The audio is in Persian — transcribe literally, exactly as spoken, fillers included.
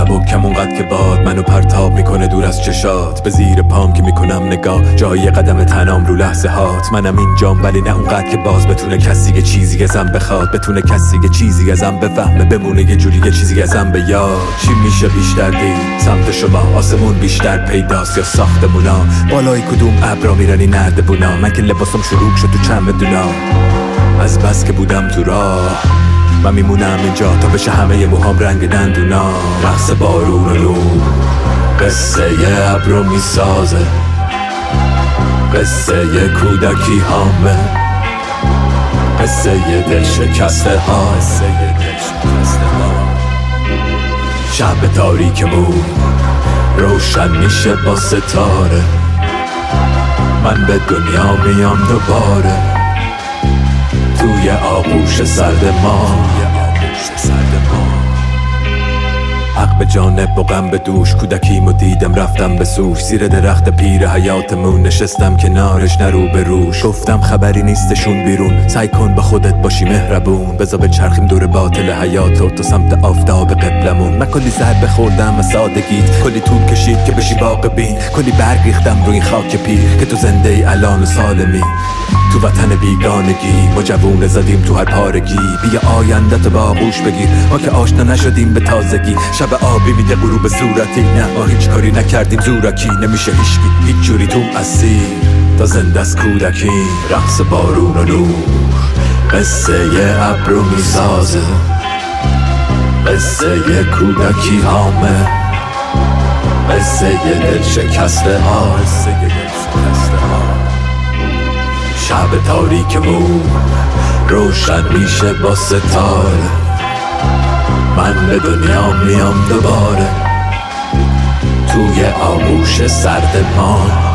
سبکم اونقدر که باد منو پرتاب میکنه دور از چشات. به زیر پام که میکنم نگاه جای قدم تنام رو لحظه هات. منم اینجام ولی نه اونقدر که باز بتونه کسی یه چیزی ازم بخواد، بتونه کسی یه چیزی ازم بفهمه، بمونه یه جوری یه چیزی ازم به یاد. چی میشه بیشتر دید سمت شما؟ آسمون بیشتر پیداست یا ساختمونا؟ بالای کدوم ابرا میرنی نردبونا؟ من که لباسم شروع شد تو چند بدونا. از بس که بودم تو راه من میمونم اینجا تا بشه همه موهام رنگ دندونا. رقص بارون و نور قصه ی ابرو میسازه، قصه ی کودکی هامه، قصه ی دل شکسته ها، قصه ی دل شکسته ها. شب تاریکمون روشن میشه با ستاره، من به دنیا میام دوباره توی آغوش سرد ما. حق به جانب و غم به دوش، کودکیمو دیدم رفتم به سوش. زیر درخت پیر حیاتمون نشستم کنارش نرو به روش. گفتم خبری نیستشون بیرون، سعی کن با خودت باشی مهربون. بذار به چرخیم دور باطل حیاتو تو سمت آفتاب قبلمون. من کلی ضربه خوردم از سادگیت، کلی طول کشید که بشی واقع بین. کلی برگ ریختم روی این خاک پیر که تو زنده ای الان و سالمی. تو وطن بیگانگی ما جوونه زدیم تو هر پارگی. بیا آینده تو با آغوش بگیر، ما که آشنا نشدیم به تازگی. شب آبی میده غروب صورتی، نه ما هیچ کاری نکردیم زورکی. نمیشه هیچکی هیچ جوری توم اسیر تا زنده از کودکی. رقص بارون و نور قصه ی ابرو میسازه، قصه ی کودکی هامه، قصه ی دل شکسته ها، قصه ی دل شکسته ها. شب تاریکمون روشن میشه با ستاره، من به دنیا میام دوباره توی آغوش سرد ما.